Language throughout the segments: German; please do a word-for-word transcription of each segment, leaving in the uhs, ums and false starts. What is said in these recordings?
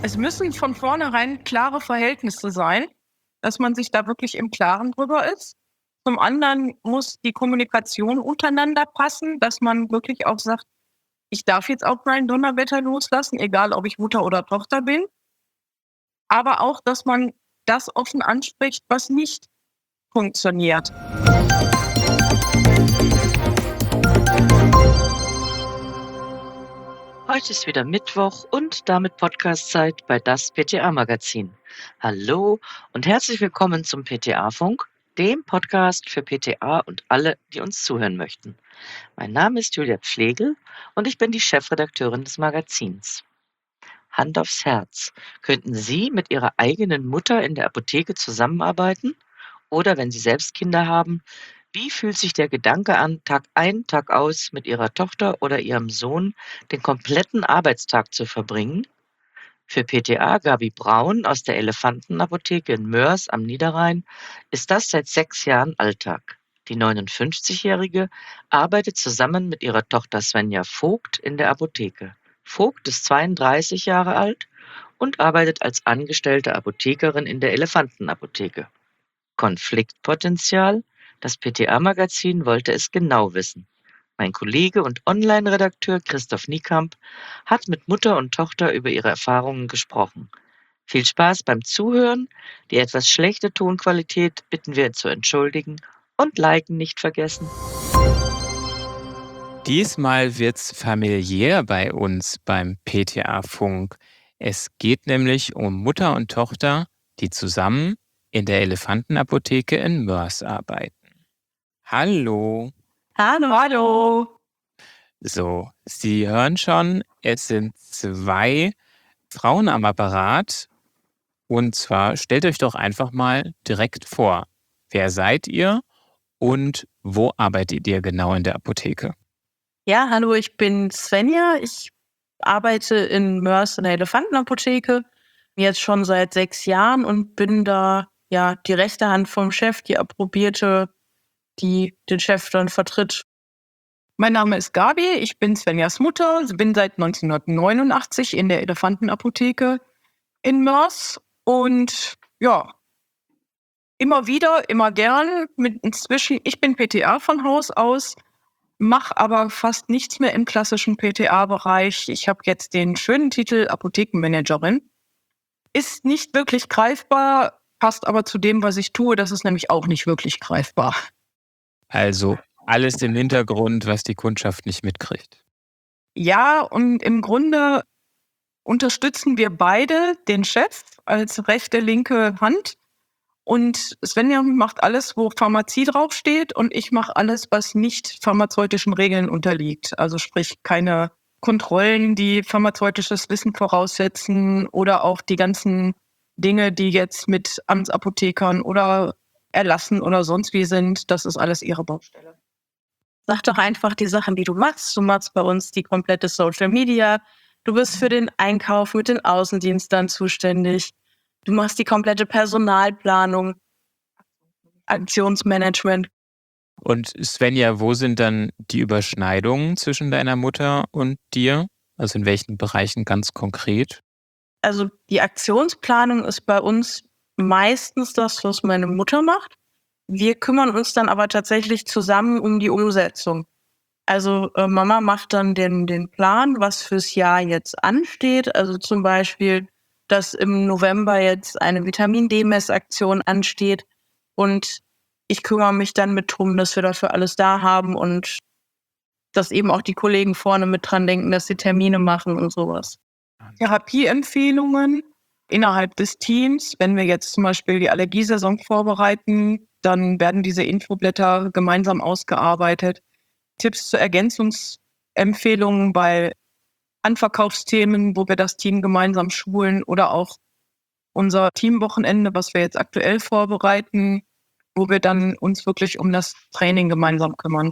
Es müssen von vornherein klare Verhältnisse sein, dass man sich da wirklich im Klaren drüber ist. Zum anderen muss die Kommunikation untereinander passen, dass man wirklich auch sagt: „Ich darf jetzt auch mein Donnerwetter loslassen, egal ob ich Mutter oder Tochter bin.“ Aber auch, dass man das offen anspricht, was nicht funktioniert. Heute ist wieder Mittwoch und damit Podcastzeit bei das P T A-Magazin. Hallo und herzlich willkommen zum P T A-Funk, dem Podcast für P T A und alle, die uns zuhören möchten. Mein Name ist Julia Pflegel und ich bin die Chefredakteurin des Magazins. Hand aufs Herz, könnten Sie mit Ihrer eigenen Mutter in der Apotheke zusammenarbeiten? Oder wenn Sie selbst Kinder haben, wie fühlt sich der Gedanke an, Tag ein, Tag aus mit Ihrer Tochter oder Ihrem Sohn den kompletten Arbeitstag zu verbringen? Für P T A Gabi Braun aus der Elefantenapotheke in Moers am Niederrhein ist das seit sechs Jahren Alltag. Die neunundfünfzigjährige arbeitet zusammen mit ihrer Tochter Svenja Vogt in der Apotheke. Vogt ist zweiunddreißig Jahre alt und arbeitet als angestellte Apothekerin in der Elefantenapotheke. Konfliktpotenzial? Das P T A-Magazin wollte es genau wissen. Mein Kollege und Online-Redakteur Christoph Niekamp hat mit Mutter und Tochter über ihre Erfahrungen gesprochen. Viel Spaß beim Zuhören. Die etwas schlechte Tonqualität bitten wir zu entschuldigen und Liken nicht vergessen. Diesmal wird's familiär bei uns beim P T A-Funk. Es geht nämlich um Mutter und Tochter, die zusammen in der Elefantenapotheke in Moers arbeiten. Hallo. Hallo, hallo. So, Sie hören schon, es sind zwei Frauen am Apparat. Und zwar stellt euch doch einfach mal direkt vor. Wer seid ihr und wo arbeitet ihr genau in der Apotheke? Ja, hallo, ich bin Svenja. Ich arbeite in Moers in der Elefantenapotheke, jetzt schon seit sechs Jahren und bin da ja die rechte Hand vom Chef, die Approbierte, die den Chef dann vertritt. Mein Name ist Gabi, ich bin Svenjas Mutter, bin seit neunzehnhundertneunundachtzig in der Elefantenapotheke in Moers und ja, immer wieder, immer gern. Mit inzwischen, ich bin P T A von Haus aus, mache aber fast nichts mehr im klassischen P T A-Bereich. Ich habe jetzt den schönen Titel Apothekenmanagerin. Ist nicht wirklich greifbar, passt aber zu dem, was ich tue. Das ist nämlich auch nicht wirklich greifbar. Also alles im Hintergrund, was die Kundschaft nicht mitkriegt. Ja, und im Grunde unterstützen wir beide den Chef als rechte, linke Hand. Und Svenja macht alles, wo Pharmazie draufsteht, und ich mache alles, was nicht pharmazeutischen Regeln unterliegt. Also sprich keine Kontrollen, die pharmazeutisches Wissen voraussetzen, oder auch die ganzen Dinge, die jetzt mit Amtsapothekern oder Erlassen oder sonst wie sind. Das ist alles ihre Baustelle. Sag doch einfach die Sachen, die du machst. Du machst bei uns die komplette Social Media. Du bist für den Einkauf mit den Außendienstern zuständig. Du machst die komplette Personalplanung, Aktionsmanagement. Und Svenja, wo sind dann die Überschneidungen zwischen deiner Mutter und dir? Also in welchen Bereichen ganz konkret? Also die Aktionsplanung ist bei uns meistens das, was meine Mutter macht. Wir kümmern uns dann aber tatsächlich zusammen um die Umsetzung. Also äh, Mama macht dann den, den Plan, was fürs Jahr jetzt ansteht. Also zum Beispiel, dass im November jetzt eine Vitamin-D-Messaktion ansteht. Und ich kümmere mich dann mit drum, dass wir dafür alles da haben und dass eben auch die Kollegen vorne mit dran denken, dass sie Termine machen und sowas. Therapieempfehlungen innerhalb des Teams. Wenn wir jetzt zum Beispiel die Allergiesaison vorbereiten, dann werden diese Infoblätter gemeinsam ausgearbeitet. Tipps zu Ergänzungsempfehlungen bei Anverkaufsthemen, wo wir das Team gemeinsam schulen, oder auch unser Teamwochenende, was wir jetzt aktuell vorbereiten, wo wir dann uns wirklich um das Training gemeinsam kümmern.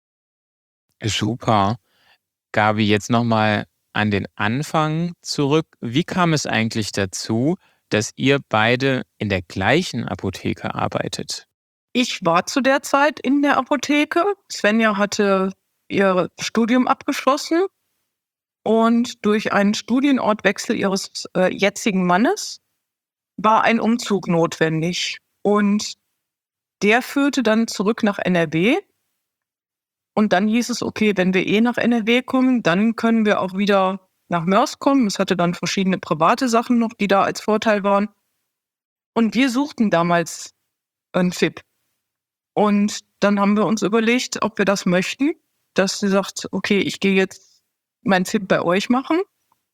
Super. Gabi, jetzt nochmal an den Anfang zurück. Wie kam es eigentlich dazu, dass ihr beide in der gleichen Apotheke arbeitet? Ich war zu der Zeit in der Apotheke. Svenja hatte ihr Studium abgeschlossen Und durch einen Studienortwechsel ihres äh, jetzigen Mannes war ein Umzug notwendig. Und der führte dann zurück nach N R W. Und dann hieß es, okay, wenn wir eh nach N R W kommen, dann können wir auch wieder nach Mörs kommen. Es hatte dann verschiedene private Sachen noch, die da als Vorteil waren. Und wir suchten damals ein F I P. Und dann haben wir uns überlegt, ob wir das möchten, dass sie sagt, okay, ich gehe jetzt mein F I P bei euch machen.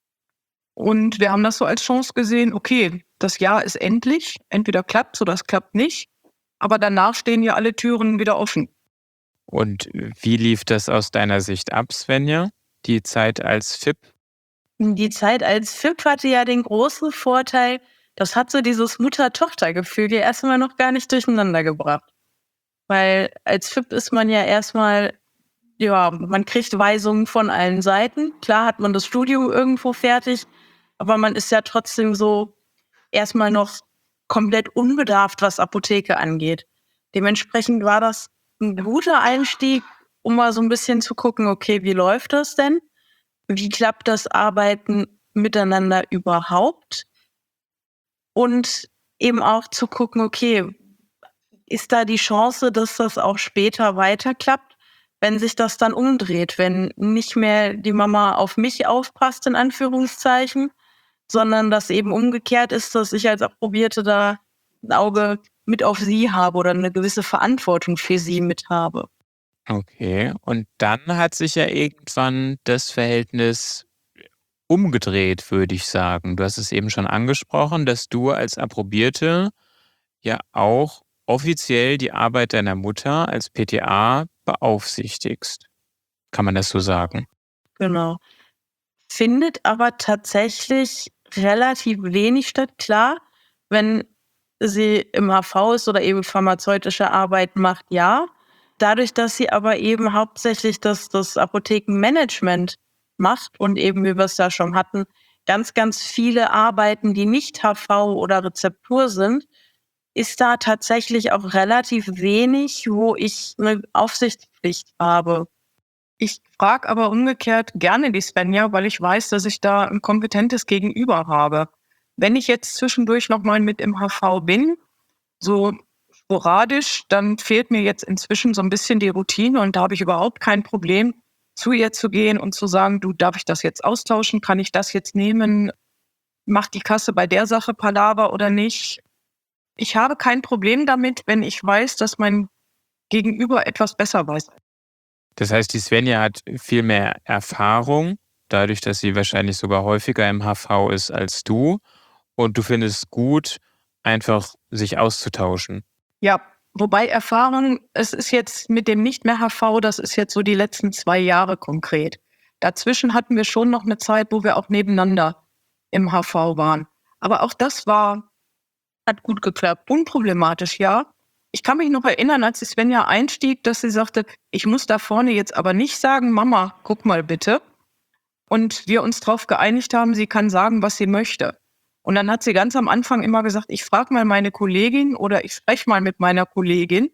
Und wir haben das so als Chance gesehen, okay, das Jahr ist endlich, entweder klappt oder es klappt nicht, aber danach stehen ja alle Türen wieder offen. Und wie lief das aus deiner Sicht ab, Svenja, die Zeit als F I P? Die Zeit als F I P hatte ja den großen Vorteil, das hat so dieses Mutter-Tochter-Gefühl ja erstmal noch gar nicht durcheinander gebracht. Weil als F I P ist man ja erstmal, ja, man kriegt Weisungen von allen Seiten. Klar hat man das Studium irgendwo fertig, aber man ist ja trotzdem so erstmal noch komplett unbedarft, was Apotheke angeht. Dementsprechend war das ein guter Einstieg, um mal so ein bisschen zu gucken, okay, wie läuft das denn? Wie klappt das Arbeiten miteinander überhaupt? Und eben auch zu gucken, okay, ist da die Chance, dass das auch später weiterklappt, wenn sich das dann umdreht, wenn nicht mehr die Mama auf mich aufpasst, in Anführungszeichen, sondern dass eben umgekehrt ist, dass ich als Approbierte da ein Auge mit auf sie habe oder eine gewisse Verantwortung für sie mit habe. Okay, und dann hat sich ja irgendwann das Verhältnis umgedreht, würde ich sagen. Du hast es eben schon angesprochen, dass du als Approbierte ja auch offiziell die Arbeit deiner Mutter als P T A beaufsichtigst. Kann man das so sagen? Genau. Findet aber tatsächlich relativ wenig statt. Klar, wenn sie im H V ist oder eben pharmazeutische Arbeit macht, ja. Dadurch, dass sie aber eben hauptsächlich das, das Apothekenmanagement macht und eben, wie wir es da schon hatten, ganz, ganz viele Arbeiten, die nicht H V oder Rezeptur sind, ist da tatsächlich auch relativ wenig, wo ich eine Aufsichtspflicht habe. Ich frage aber umgekehrt gerne die Svenja, weil ich weiß, dass ich da ein kompetentes Gegenüber habe. Wenn ich jetzt zwischendurch nochmal mit im H V bin, so sporadisch, dann fehlt mir jetzt inzwischen so ein bisschen die Routine und da habe ich überhaupt kein Problem, zu ihr zu gehen und zu sagen, du, darf ich das jetzt austauschen? Kann ich das jetzt nehmen? Macht die Kasse bei der Sache Palaver oder nicht? Ich habe kein Problem damit, wenn ich weiß, dass mein Gegenüber etwas besser weiß. Das heißt, die Svenja hat viel mehr Erfahrung, dadurch, dass sie wahrscheinlich sogar häufiger im H V ist als du. Und du findest es gut, einfach sich auszutauschen. Ja, wobei Erfahrung, es ist jetzt mit dem nicht mehr H V, das ist jetzt so die letzten zwei Jahre konkret. Dazwischen hatten wir schon noch eine Zeit, wo wir auch nebeneinander im H V waren. Aber auch das war, hat gut geklappt, unproblematisch, ja. Ich kann mich noch erinnern, als die Svenja einstieg, dass sie sagte, ich muss da vorne jetzt aber nicht sagen, Mama, guck mal bitte. Und wir uns darauf geeinigt haben, sie kann sagen, was sie möchte. Und dann hat sie ganz am Anfang immer gesagt, ich frage mal meine Kollegin oder ich spreche mal mit meiner Kollegin.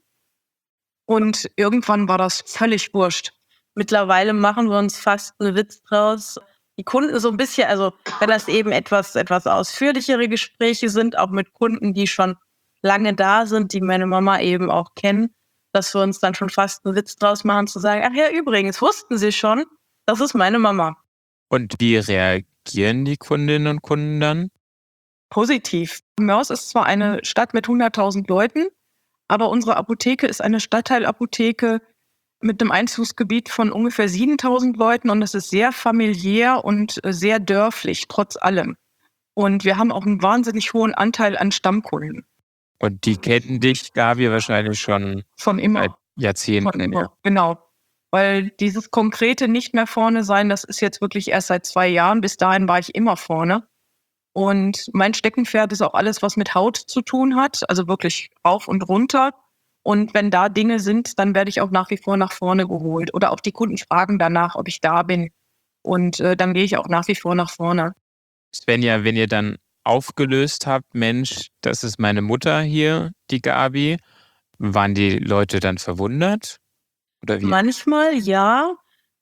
Und irgendwann war das völlig wurscht. Mittlerweile machen wir uns fast einen Witz draus. Die Kunden so ein bisschen, also wenn das eben etwas, etwas ausführlichere Gespräche sind, auch mit Kunden, die schon lange da sind, die meine Mama eben auch kennen, dass wir uns dann schon fast einen Witz draus machen, zu sagen, ach ja, übrigens, wussten Sie schon, das ist meine Mama. Und wie reagieren die Kundinnen und Kunden dann? Positiv. Mörs ist zwar eine Stadt mit hunderttausend Leuten, aber unsere Apotheke ist eine Stadtteilapotheke mit einem Einzugsgebiet von ungefähr siebentausend Leuten und es ist sehr familiär und sehr dörflich, trotz allem. Und wir haben auch einen wahnsinnig hohen Anteil an Stammkunden. Und die kennen dich, Gabi, wahrscheinlich schon Von immer. seit Jahrzehnten. Von immer. Genau. Weil dieses konkrete nicht mehr vorne sein, das ist jetzt wirklich erst seit zwei Jahren. Bis dahin war ich immer vorne. Und mein Steckenpferd ist auch alles, was mit Haut zu tun hat, also wirklich rauf und runter. Und wenn da Dinge sind, dann werde ich auch nach wie vor nach vorne geholt. Oder auch die Kunden fragen danach, ob ich da bin. Und äh, dann gehe ich auch nach wie vor nach vorne. Svenja, wenn ihr dann aufgelöst habt, Mensch, das ist meine Mutter hier, die Gabi, waren die Leute dann verwundert? Oder wie? Manchmal ja,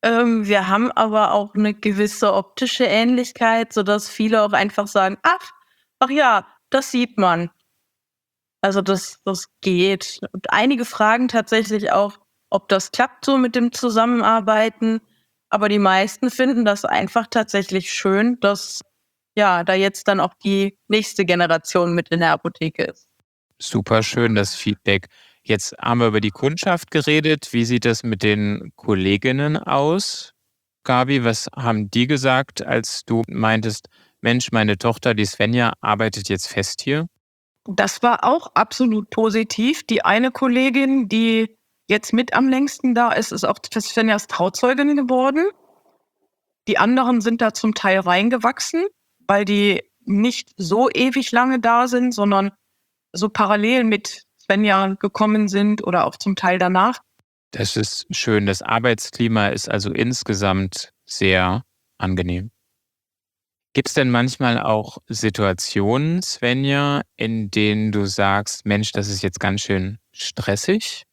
Ähm, wir haben aber auch eine gewisse optische Ähnlichkeit, sodass viele auch einfach sagen: „Ach, ach ja, das sieht man.“ Also, das das geht. Und einige fragen tatsächlich auch, ob das klappt so mit dem Zusammenarbeiten, aber die meisten finden das einfach tatsächlich schön, dass, ja, da jetzt dann auch die nächste Generation mit in der Apotheke ist. Super schön, das Feedback. Jetzt haben wir über die Kundschaft geredet. Wie sieht das mit den Kolleginnen aus? Gabi, was haben die gesagt, als du meintest, Mensch, meine Tochter, die Svenja, arbeitet jetzt fest hier? Das war auch absolut positiv. Die eine Kollegin, die jetzt mit am längsten da ist, ist auch Svenjas Trauzeugin geworden. Die anderen sind da zum Teil reingewachsen, weil die nicht so ewig lange da sind, sondern so parallel mit Svenja gekommen sind oder auch zum Teil danach. Das ist schön. Das Arbeitsklima ist also insgesamt sehr angenehm. Gibt es denn manchmal auch Situationen, Svenja, in denen du sagst, Mensch, das ist jetzt ganz schön stressig?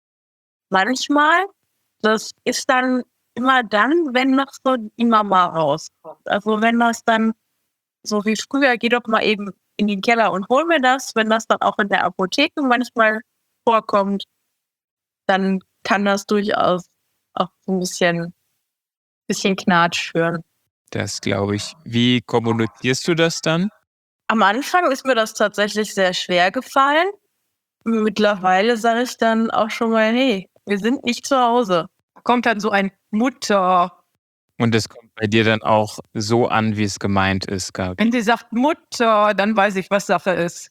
Manchmal, das ist dann immer dann, wenn noch so die Mama rauskommt. Also, wenn das dann so wie früher: „Geh doch mal eben in den Keller und hol mir das“, wenn das dann auch in der Apotheke manchmal vorkommt, dann kann das durchaus auch so 'n bisschen bisschen Knatsch führen. Das glaube ich. Wie kommunizierst du das dann? Am Anfang ist mir das tatsächlich sehr schwer gefallen. Mittlerweile sage ich dann auch schon mal: „Hey, wir sind nicht zu Hause.“ Kommt dann so ein Mutter. Und es kommt bei dir dann auch so an, wie es gemeint ist, Gabi. Wenn sie sagt Mutter, dann weiß ich, was Sache ist.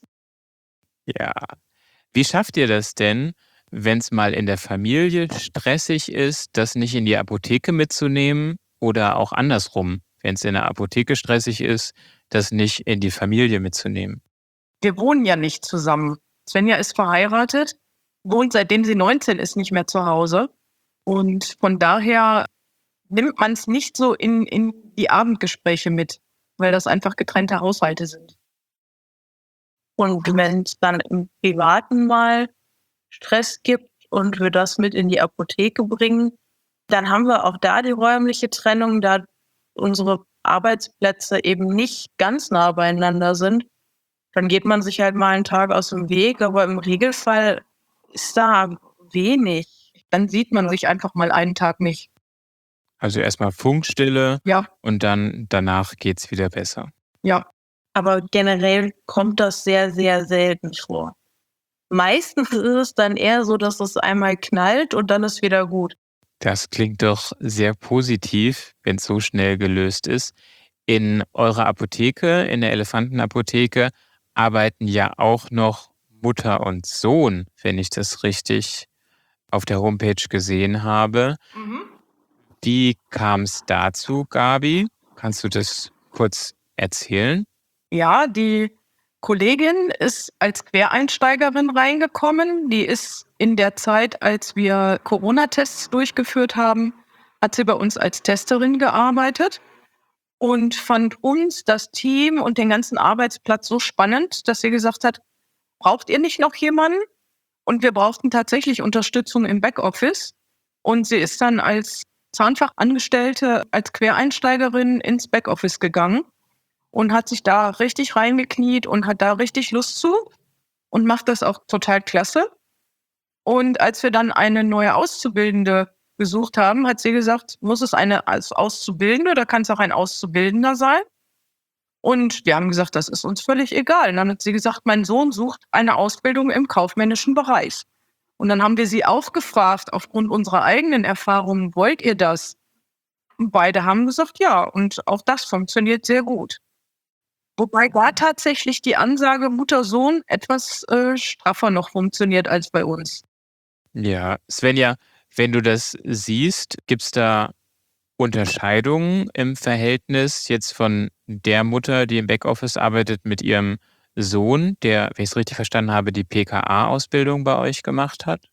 Ja. Wie schafft ihr das denn, wenn es mal in der Familie stressig ist, das nicht in die Apotheke mitzunehmen oder auch andersrum, wenn es in der Apotheke stressig ist, das nicht in die Familie mitzunehmen? Wir wohnen ja nicht zusammen. Svenja ist verheiratet, wohnt seitdem sie neunzehn ist nicht mehr zu Hause. Und von daher nimmt man es nicht so in, in die Abendgespräche mit, weil das einfach getrennte Haushalte sind. Und wenn es dann im Privaten mal Stress gibt und wir das mit in die Apotheke bringen, dann haben wir auch da die räumliche Trennung, da unsere Arbeitsplätze eben nicht ganz nah beieinander sind. Dann geht man sich halt mal einen Tag aus dem Weg, aber im Regelfall ist da wenig. Dann sieht man sich einfach mal einen Tag nicht. Also erstmal Funkstille Ja, und dann danach geht's wieder besser. ja. Aber generell kommt das sehr, sehr selten vor. Meistens ist es dann eher so, dass es einmal knallt und dann ist wieder gut. Das klingt doch sehr positiv, wenn es so schnell gelöst ist. In eurer Apotheke, in der Elefantenapotheke, arbeiten ja auch noch Mutter und Sohn, wenn ich das richtig auf der Homepage gesehen habe. Mhm. Wie kam es dazu, Gabi? Kannst du das kurz erzählen? Ja, die Kollegin ist als Quereinsteigerin reingekommen. Die ist in der Zeit, als wir Corona-Tests durchgeführt haben, hat sie bei uns als Testerin gearbeitet und fand uns, das Team und den ganzen Arbeitsplatz so spannend, dass sie gesagt hat, braucht ihr nicht noch jemanden? Und wir brauchten tatsächlich Unterstützung im Backoffice. Und sie ist dann als Zahnfachangestellte, als Quereinsteigerin ins Backoffice gegangen und hat sich da richtig reingekniet und hat da richtig Lust zu und macht das auch total klasse. Und als wir dann eine neue Auszubildende gesucht haben, hat sie gesagt, muss es eine als Auszubildende oder kann es auch ein Auszubildender sein? Und wir haben gesagt, das ist uns völlig egal. Und dann hat sie gesagt, mein Sohn sucht eine Ausbildung im kaufmännischen Bereich. Und dann haben wir sie auch gefragt, aufgrund unserer eigenen Erfahrungen, wollt ihr das? Und beide haben gesagt, ja. Und auch das funktioniert sehr gut. Wobei da tatsächlich die Ansage Mutter-Sohn etwas äh, straffer noch funktioniert als bei uns. Ja, Svenja, wenn du das siehst, gibt es da Unterscheidungen im Verhältnis jetzt von der Mutter, die im Backoffice arbeitet, mit ihrem Sohn, der, wenn ich es richtig verstanden habe, die P K A-Ausbildung bei euch gemacht hat?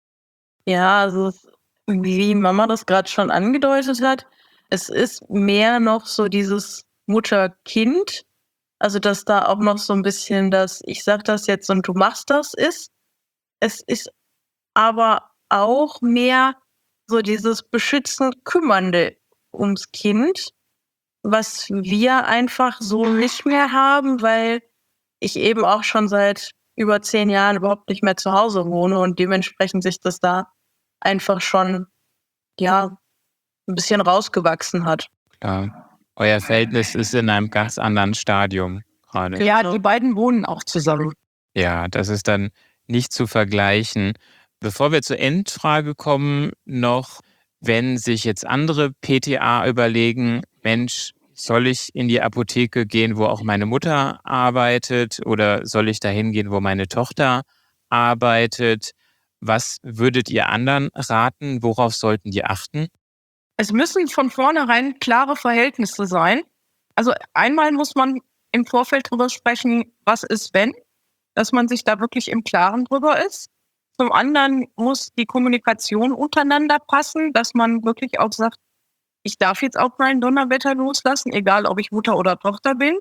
Ja, also es- wie Mama das gerade schon angedeutet hat, es ist mehr noch so dieses Mutter-Kind, also dass da auch noch so ein bisschen das „Ich sag das jetzt und du machst das“ ist. Es ist aber auch mehr so dieses beschützend Kümmernde ums Kind, was wir einfach so nicht mehr haben, weil ich eben auch schon seit über zehn Jahren überhaupt nicht mehr zu Hause wohne und dementsprechend sich das da einfach schon, ja, ein bisschen rausgewachsen hat. Klar. Euer Verhältnis ist in einem ganz anderen Stadium gerade. Ja, die beiden wohnen auch zusammen. Ja, das ist dann nicht zu vergleichen. Bevor wir zur Endfrage kommen, noch, wenn sich jetzt andere P T A überlegen, Mensch, soll ich in die Apotheke gehen, wo auch meine Mutter arbeitet, oder soll ich dahin gehen, wo meine Tochter arbeitet? Was würdet ihr anderen raten? Worauf sollten die achten? Es müssen von vornherein klare Verhältnisse sein. Also einmal muss man im Vorfeld drüber sprechen, was ist wenn, dass man sich da wirklich im Klaren drüber ist. Zum anderen muss die Kommunikation untereinander passen, dass man wirklich auch sagt, ich darf jetzt auch meinen Donnerwetter loslassen, egal ob ich Mutter oder Tochter bin.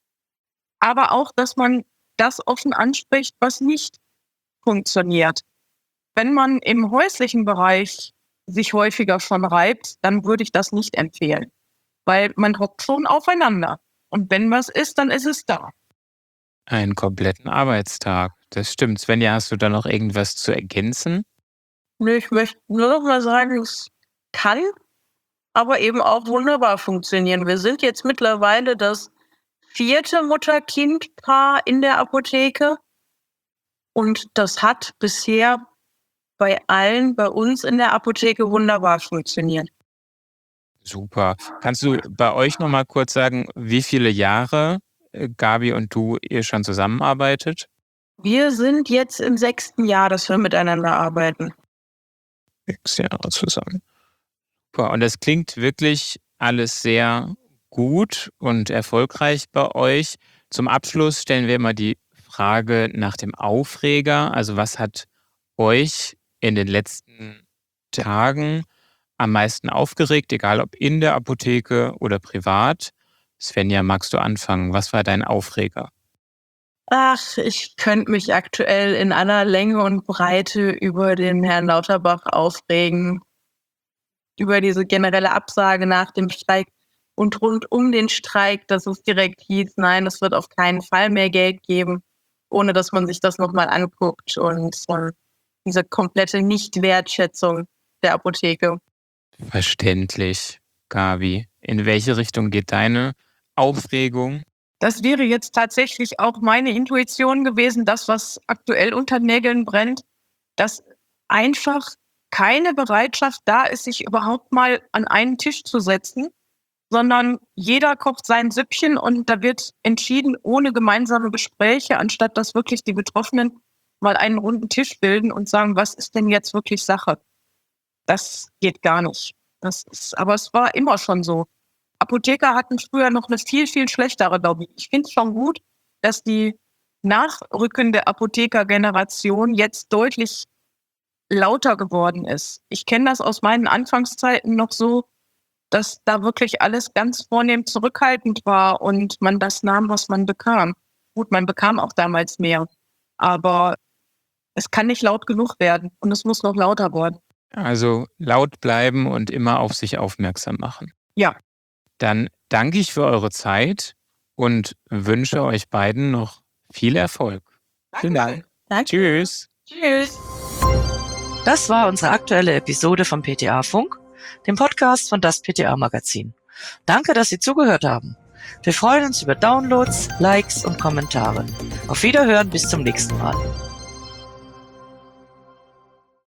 Aber auch, dass man das offen anspricht, was nicht funktioniert. Wenn man im häuslichen Bereich sich häufiger schon reibt, dann würde ich das nicht empfehlen. Weil man hockt schon aufeinander. Und wenn was ist, dann ist es da. Einen kompletten Arbeitstag. Das stimmt. Svenja, hast du da noch irgendwas zu ergänzen? Nee, ich möchte nur noch mal sagen, es kann aber eben auch wunderbar funktionieren. Wir sind jetzt mittlerweile das vierte Mutter-Kind-Paar in der Apotheke und das hat bisher bei allen bei uns in der Apotheke wunderbar funktioniert. Super. Kannst du bei euch noch mal kurz sagen, wie viele Jahre äh, Gabi und du ihr schon zusammenarbeitet? Wir sind jetzt im sechsten Jahr, dass wir miteinander arbeiten. Sechs Jahre zusammen. Super. Und das klingt wirklich alles sehr gut und erfolgreich bei euch. Zum Abschluss stellen wir immer die Frage nach dem Aufreger. Also was hat euch in den letzten Tagen am meisten aufgeregt, egal ob in der Apotheke oder privat? Svenja, magst du anfangen? Was war dein Aufreger? Ach, ich könnte mich aktuell in aller Länge und Breite über den Herrn Lauterbach aufregen, über diese generelle Absage nach dem Streik und rund um den Streik, dass es direkt hieß, nein, es wird auf keinen Fall mehr Geld geben, ohne dass man sich das nochmal anguckt und äh, diese komplette Nichtwertschätzung der Apotheke. Verständlich, Gabi. In welche Richtung geht deine Aufregung? Das wäre jetzt tatsächlich auch meine Intuition gewesen, das, was aktuell unter Nägeln brennt, dass einfach keine Bereitschaft da ist, sich überhaupt mal an einen Tisch zu setzen, sondern jeder kocht sein Süppchen und da wird entschieden ohne gemeinsame Gespräche, anstatt dass wirklich die Betroffenen mal einen runden Tisch bilden und sagen, was ist denn jetzt wirklich Sache? Das geht gar nicht. Das ist, aber es war immer schon so. Apotheker hatten früher noch eine viel, viel schlechtere Lobby. Ich finde es schon gut, dass die nachrückende Apothekergeneration jetzt deutlich lauter geworden ist. Ich kenne das aus meinen Anfangszeiten noch so, dass da wirklich alles ganz vornehm zurückhaltend war und man das nahm, was man bekam. Gut, man bekam auch damals mehr, aber es kann nicht laut genug werden und es muss noch lauter werden. Also laut bleiben und immer auf sich aufmerksam machen. Ja. Dann danke ich für eure Zeit und wünsche euch beiden noch viel Erfolg. Vielen Dank. Danke. Tschüss. Tschüss. Das war unsere aktuelle Episode vom P T A-Funk, dem Podcast von das P T A-Magazin. Danke, dass Sie zugehört haben. Wir freuen uns über Downloads, Likes und Kommentare. Auf Wiederhören, bis zum nächsten Mal.